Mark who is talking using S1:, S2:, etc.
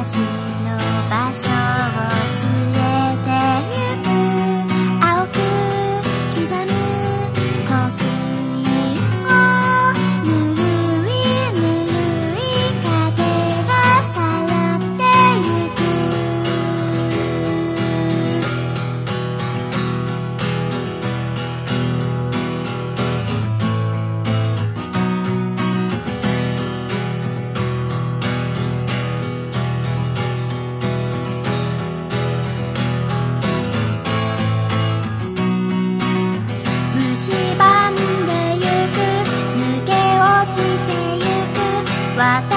S1: 昔の場所を連れて行く青く刻む刻印をぬるいぬるい風がさらってゆく蝕んでゆく抜け落ちてゆく私